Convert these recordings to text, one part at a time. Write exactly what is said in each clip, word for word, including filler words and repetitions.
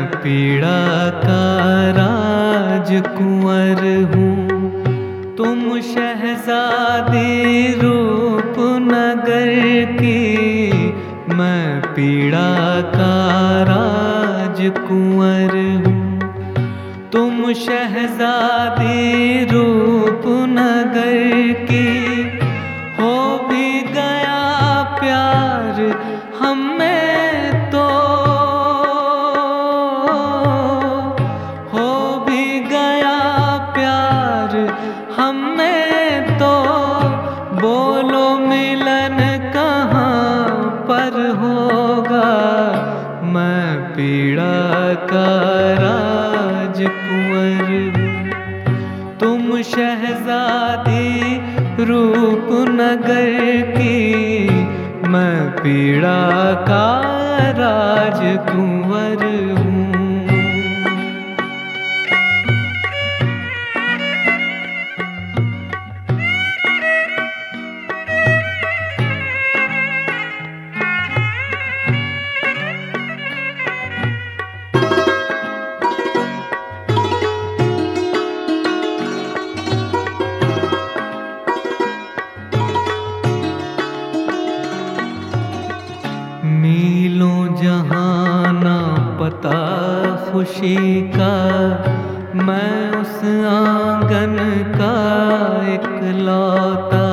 पीड़ा का राजकुंवर हूँ, तुम शहजादी रूपनगर की। मैं पीड़ा का राजकुंवर हूँ, तुम शहजादी रूपनगर की। हो भी गया प्यार हमें तो, हो भी गया प्यार हमें तो। बोलो मिलन कहाँ पर होगा, मैं पीड़ा का राजकुंवर हूँ, तुम शहजादी रूपनगर की। मैं पीड़ा का राजकुंवर हूँ। मीलों जहाना पता खुशी का, मैं उस आंगन का इकलौता।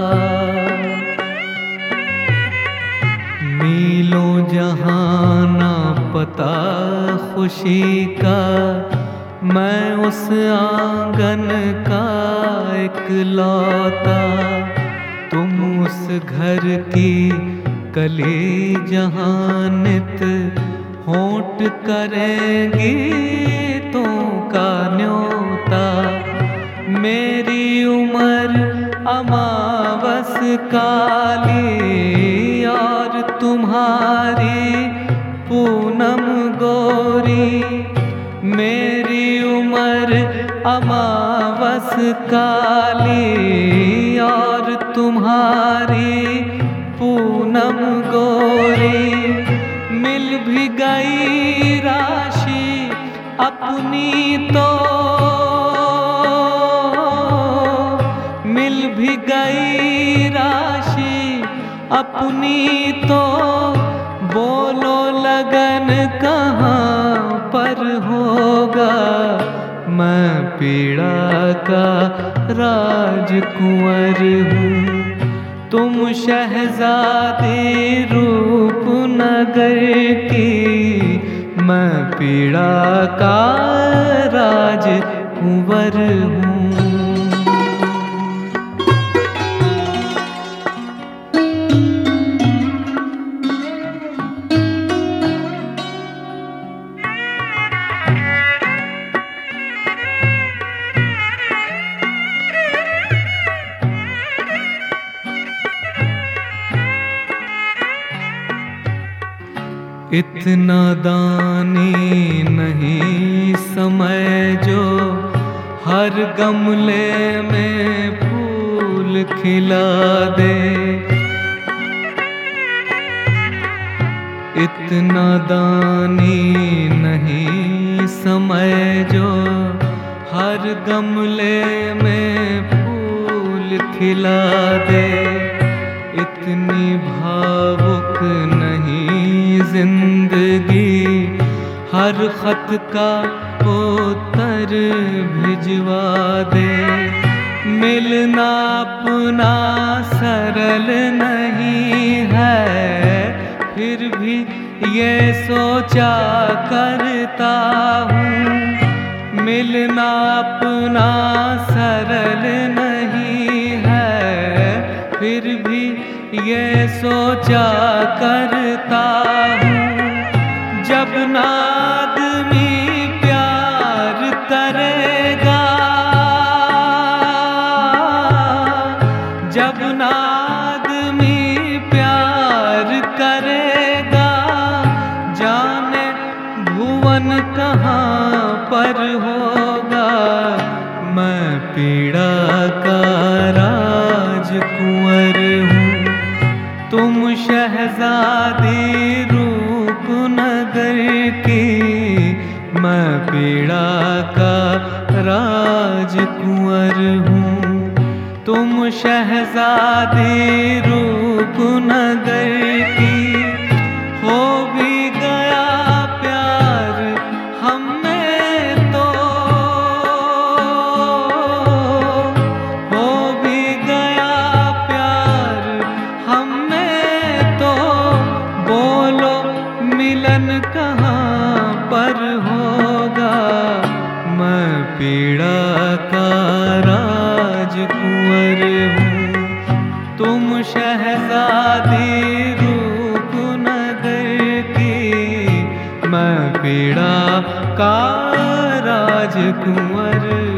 मीलों जहाना पता खुशी का, मैं उस आंगन का इकलौता। तुम उस घर की कली जहाँ नित होंठ करेंगी तो का न्योता। मेरी उम्र अमावस काली और तुम्हारी पूनम गोरी। मेरी उम्र अमावस काली और तुम्हारी पूनम गोरी। मिल भी गई राशि अपनी तो, मिल भी गई राशि अपनी तो। बोलो लगन कहाँ पर होगा, मैं पीड़ा का राजकुंवर हूँ, तुम शहजादी रूपनगर की। मैं पीड़ा का राजकुंवर हूँ। इतना दानी नहीं समय जो हर गमले में फूल खिला दे। इतना दानी नहीं समय जो हर गमले में फूल खिला दे। इतनी भावुक नहीं जिंदगी हर खत का उत्तर भिजवा दे। मिलना अपना सरल नहीं है, फिर भी ये सोचा करता हूँ। मिलना अपना सरल नहीं है, फिर भी ये सोचा करता हूँ। जब ना आदमी प्यार करेगा, जब ना आदमी प्यार करेगा, जाने भुवन कहाँ पर होगा। मैं पीड़ा का राजकुंवर हूँ, तुम शहजादी रूपनगर की। मैं पीड़ा का राजकुंवर हूँ। तुम शहजादी रूपनगर की, हो भी गया प्यार हमें तो, हो भी गया प्यार हमें तो, बोलो मिलन कहाँ पर होगा। मैं पीड़ा का राजकुंवर हूँ। तुम शहजादी रूपनगर की, मैं पीड़ा का राजकुंवर